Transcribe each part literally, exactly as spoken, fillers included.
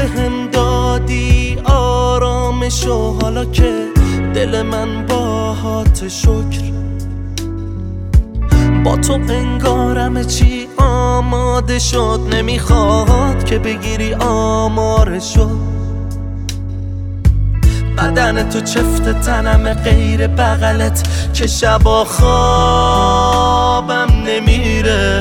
بهم دادی آرامشو، حالا که دل من باهات شکر. با تو انگارم چی آماده شد، نمیخواد که بگیری آمارشو. بدن تو چفت تنم غیر بغلت که شبا خوابم نمیره.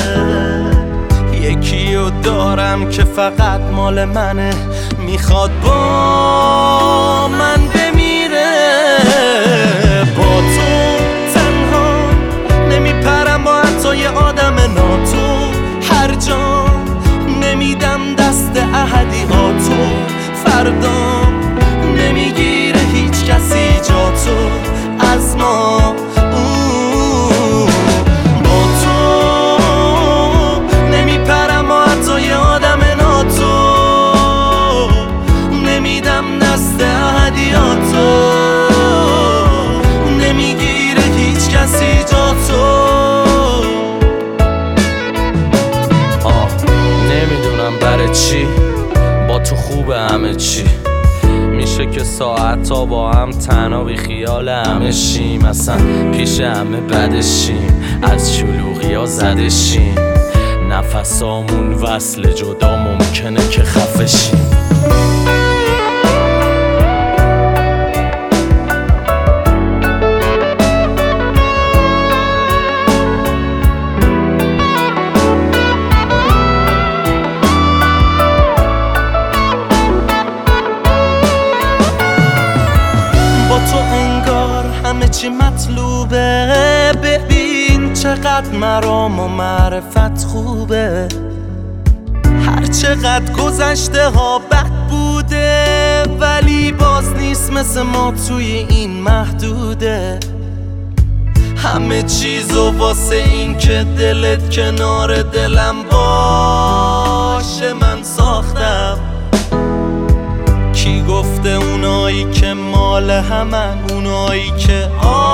یکیو دارم که فقط مال منه، میخواد با من بمیره. با تو تنها نمیپرم با حتی یه آدم ناتو، هر جا نمیدم دست احدیاتو. فردا نمیگیره هیچ کسی جا تو از ما. با تو نمیپرم با حتی یه آدم ناتو، نمیدم دست احدیاتو. نمیگیره هیچ کسی جا تو. آه نمیدونم برای چی با تو خوبه همه چی. میشه که ساعت تا با هم تنها بی خیال همه شیم، اصلا پیش همه بدشیم، از شلوغی ها زدشیم. نفسامون وصل جدا ممکنه که خفه شیم. تو انگار همه چی مطلوبه، ببین چقدر مرام و معرفت خوبه. هر چقدر گذشته ها بد بوده، ولی باز نیست مثل ما توی این محدوده. همه چیزو واسه این که دلت کنار دلم باشه من ساختم. کی گفته اونایی که مال همن، اونایی که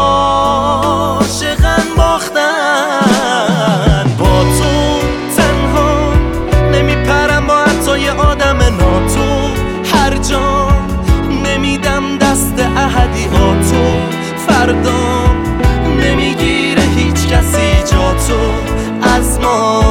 عاشقن باختن. با تو تنها نمیپرم با حتی یه آدم ناتو، هر جا نمیدم دست احدیاتو. فردا نمیگیره هیچ کسی جا تو از ما.